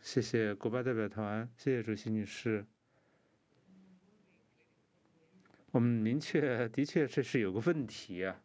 谢谢国巴代表团，谢谢主席女士。我们的确这是有个问题啊。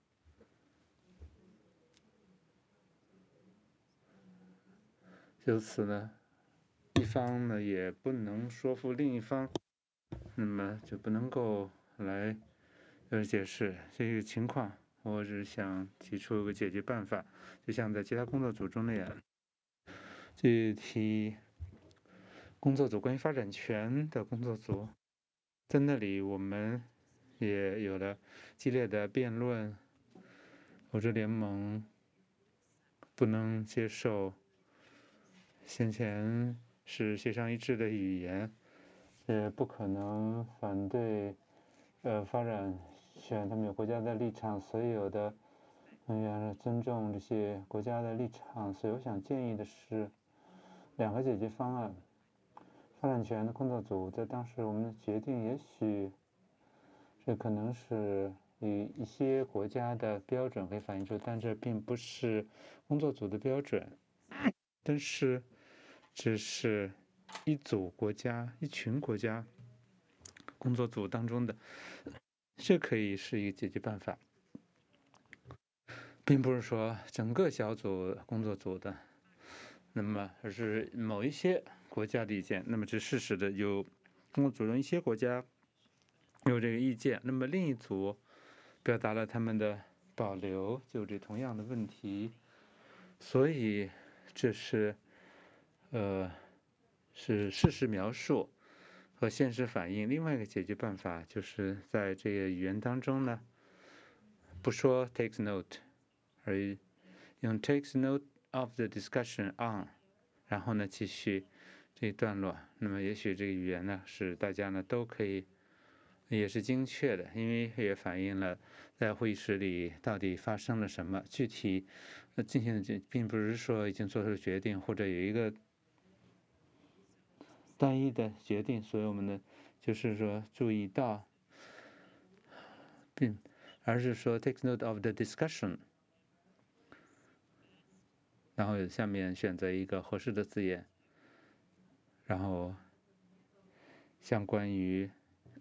就此呢，一方呢也不能说服另一方，那么就不能够来解释这个情况。我只想提出一个解决办法，就像在其他工作组中那样，具体工作组关于发展权的工作组，在那里我们也有了激烈的辩论。欧洲联盟不能接受先前是协商一致的语言，也不可能反对发展权，他们有国家的立场，所有的人员尊重这些国家的立场。所以我想建议的是两个解决方案。发展权的工作组在当时我们的决定，也许这可能是以一些国家的标准可以反映出，但这并不是工作组的标准。但是这是一组国家、一群国家工作组当中的，这可以是一个解决办法，并不是说整个小组工作组的，那么而是某一些国家的意见。那么这事实的有工作组中一些国家有这个意见，那么另一组表达了他们的保留，就这同样的问题。所以这是是事实描述和现实反映。另外一个解决办法就是在这个语言当中呢，不说 takes note， 而用 takes note of the discussion on， 然后呢继续这一段落。那么也许这个语言呢是大家呢都可以，也是精确的，因为也反映了在会议室里到底发生了什么。具体进行的并不是说已经做出了决定，或者有一个单一的决定，所以我们呢就是说注意到，而是说 take note of the discussion， 然后下面选择一个合适的字眼，然后像关于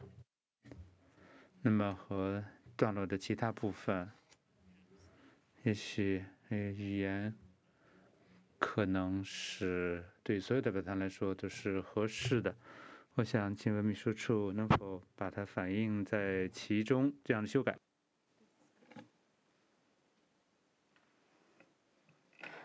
那么和段落的其他部分，也许语言可能是对所有的表达来说都是合适的。我想请问秘书处能否把它反映在其中这样的修改。